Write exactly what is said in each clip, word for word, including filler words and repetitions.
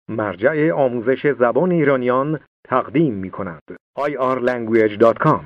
مرجع آموزش زبان ایرانیان تقدیم می کند. آی آر لنگویج دات کام.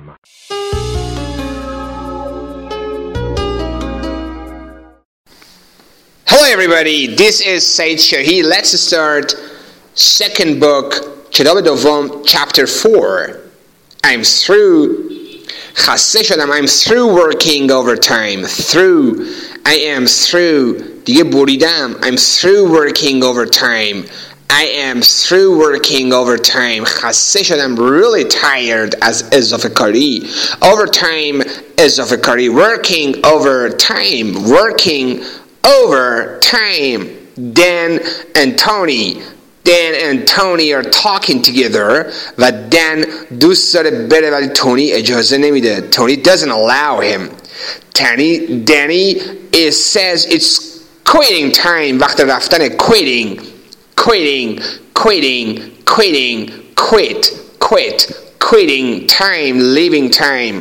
Hello everybody, this is Said Shahi. Let's start second book, کتاب دوم, chapter four. I'm through. خسته شدم. I'm through working overtime. Through. I am through. دیگه بریدم. I'm through working overtime. I am through working overtime. خسته شدم. Really tired از اضافه کاری. Overtime اضافه کاری. Working overtime. Working overtime. Dan and Tony. Dan and Tony are talking together و Dan دوست داره بره ولی تونی اجازه نمیده. Tony doesn't allow him. Danny, Danny it says it's quitting time. وقت رفتن. Quitting. Quitting, quitting, quitting, quit, quit, quitting time, leaving time.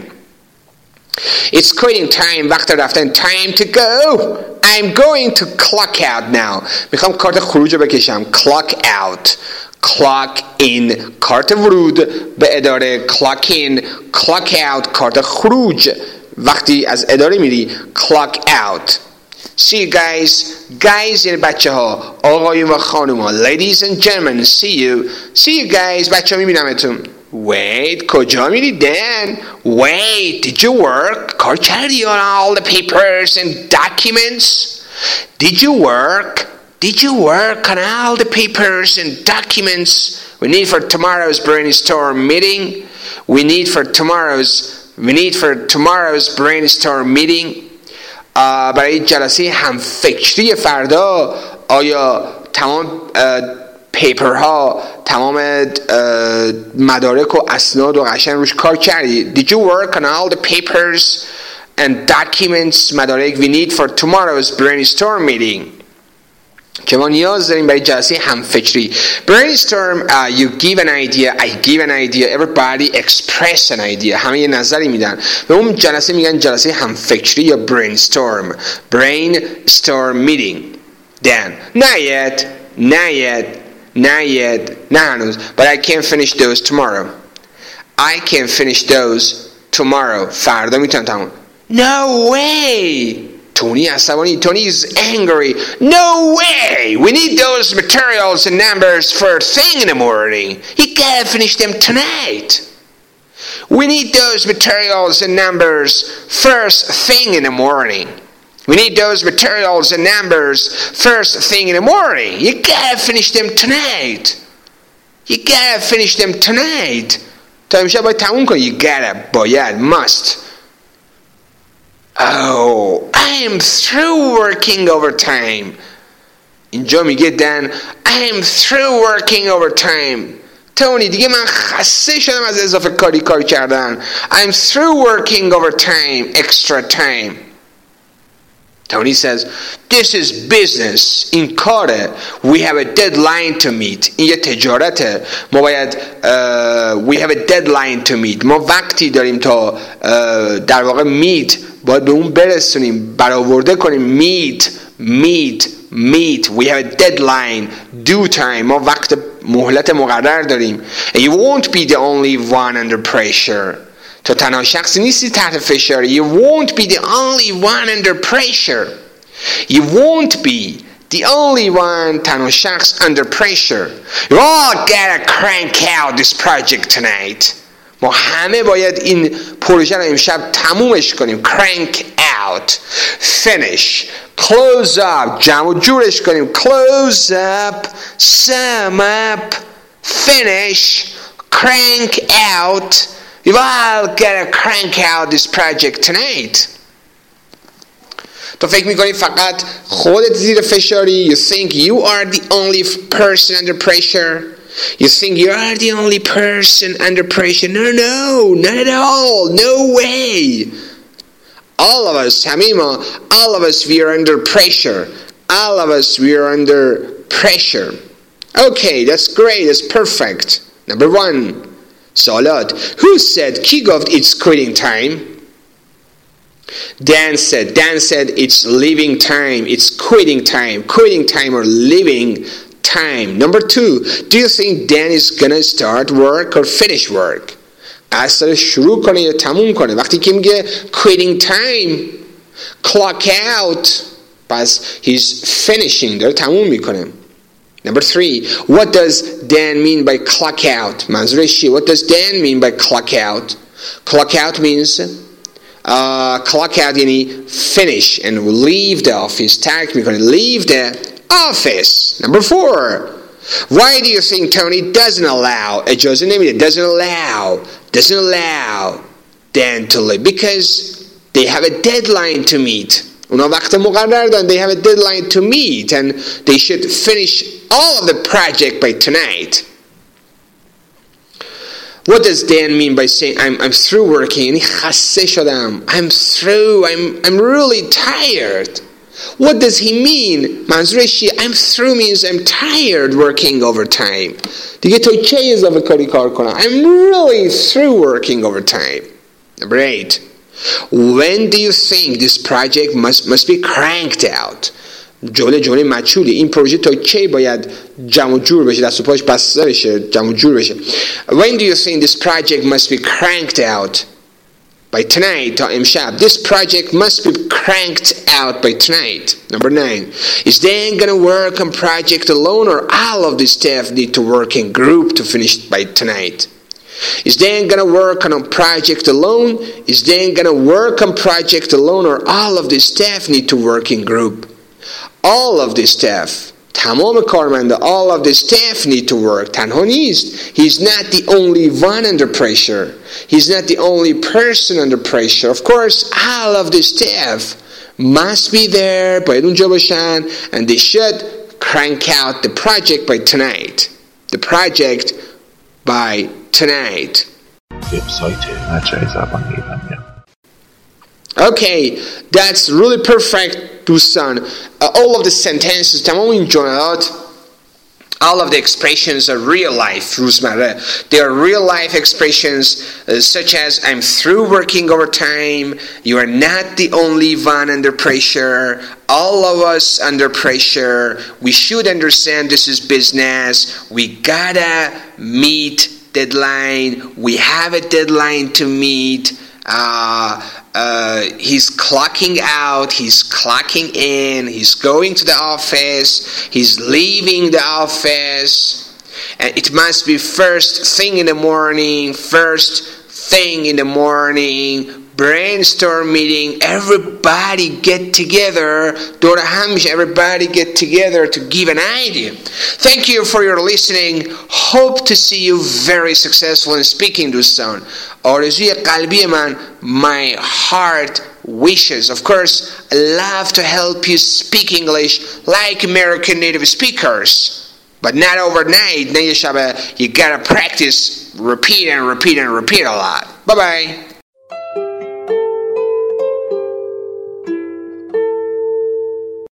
It's quitting time, وقت رفتن. Time to go. I'm going to clock out now. میخوام کارت خروج رو بکشم. Clock out. Clock in. کارت ورود به اداره. Clock in. Clock out. کارت خروج وقتی از اداره میری. Clock out. See you guys. Guys یعنی بچه ها. آقایون و خانوم ها. Ladies and gentlemen. See you. See you guys. بچه ها میبینم اتون. Wait. کجا میری Dan? Wait. Did you work? کار کردی on all the papers and documents? Did you work? Did you work on all the papers and documents we need for tomorrow's brainstorm meeting? We need for tomorrow's We need for tomorrow's brainstorm meeting. برای جلسه همفکری فردا آیا تمام پیپرها تمام مدارک و اسناد و قشنگ روش کار کردی؟ Did you work on all the papers and documents مدارک we need for tomorrow's brainstorm meeting که ما نیاز داریم برای جلسه همفکری. Brainstorm, uh, you give an idea, I give an idea, everybody express an idea. همه یه نظری میدن. به اون جلسه میگن جلسه همفکری یا brainstorm. Brainstorm meeting. Dan. Not yet, not yet, not yet, نه هنوز. But I can finish those tomorrow. I can finish those tomorrow. فردا میتونم تمام. No way! Tony عصبانی. Tony is angry. No way! We need those materials and numbers first thing in the morning. You gotta finish them tonight. We need those materials and numbers first thing in the morning. We need those materials and numbers first thing in the morning. You gotta finish them tonight. You gotta finish them tonight. تا امشب باید تموم کنی. You gotta. باید. Must. Oh, I am through working overtime. اینجا میگه دن I am through working overtime. تونی دیگه من خسته شدم از اضافه کاری کار کردن. I'm through working overtime. Extra time. Tony says, this is business. این کاره. We have a deadline to meet. این یه تجارته. ما باید uh, we have a deadline to meet. ما وقتی داریم تا uh, در واقع meet باید به اون برسونیم. برآورده کنیم. Meet. Meet. Meet. We have a deadline. Due time. ما وقت مهلت مقرر داریم. And you won't be the only one under pressure. تو تنها شخصی نیستی تحت فشار. You won't be the only one under pressure. You won't be the only one تنها شخص under pressure. You all gotta crank out this project tonight. ما همه باید این پروژه رو امشب تمومش کنیم. Crank out. Finish. Close up. جمع و جورش کنیم. Close up. Sum up. Finish. Crank out. You've all got to crank out this project tonight. تو فکر میکنی فقط خودت زیر فشاری. You think you are the only person under pressure. You think you are the only person under pressure. No, no, not at all. No way. All of us, همه ما, all of us, we are under pressure. All of us, we are under pressure. Okay, that's great. That's perfect. Number one. سوالات. Who said کی گفت it's quitting time? Dan said Dan said it's leaving time. It's quitting time. Quitting time or leaving time. Number two, do you think Dan is gonna start work or finish work؟ قصد شروع کنه یا تموم کنه؟ وقتی که میگه quitting time، clock out، پس he's finishing، داره تموم میکنه. Number three, what does Dan mean by clock out؟ منظورش چیه؟ What does Dan mean by clock out؟ clock out means uh, clock out یعنی finish and leave the office. ترک میکنه، leave the office. Number four, why do you think Tony doesn't allow اجازه نمیده doesn't allow doesn't allow Dan to leave? Because they have a deadline to meet. اونا وقت مقرر دارن. They have a deadline to meet and they should finish all of the project by tonight. What does Dan mean by saying I'm I'm through working? یعنی خسته شدم. I'm through. I'm I'm really tired. What does he mean? منظورش چیه؟ I'm through means I'm tired working overtime. دیگه تو چه اضافه کاری کار کنم؟ I'm really through working overtime. Number eight. When do you think this project must must be cranked out? جمله جمله مجهوله. این پروژه تا کی باید جمع و جور بشه، دست و پاش بسته بشه، جمع و جور بشه. When do you think this project must be cranked out? By tonight, تا امشب. This project must be cranked out by tonight. Number nine. Is Dan gonna work on project alone or all of the staff need to work in group to finish by tonight? Is Dan gonna work on a project alone? Is Dan gonna work on project alone or all of the staff need to work in group? All of the staff. تمام کارمنده. All of the staff need to work. تنها نیست. He's not the only one under pressure. He's not the only person under pressure. Of course, all of the staff must be there. باید اونجا باشن. And they should crank out the project by tonight. The project by tonight. Okay, that's really perfect, دوستان. Uh, all of the sentences, تمام این جملات, all of the expressions are real life, روزمره. They are real life expressions uh, such as I'm through working overtime, you are not the only one under pressure, all of us under pressure, we should understand this is business, we gotta meet deadline, we have a deadline to meet, uh, uh, he's clocking out, he's clocking in, he's going to the office, he's leaving the office, and it must be first thing in the morning, first thing in the morning, brainstorm meeting, everybody get together, دور همیشه everybody get together to give an idea. Thank you for your listening. Hope to see you very successful in speaking, دوستان. آرزوی قلبی من, my heart wishes, of course, I love to help you speak English like American native speakers. But not overnight. You gotta practice, repeat and repeat and repeat a lot. Bye-bye.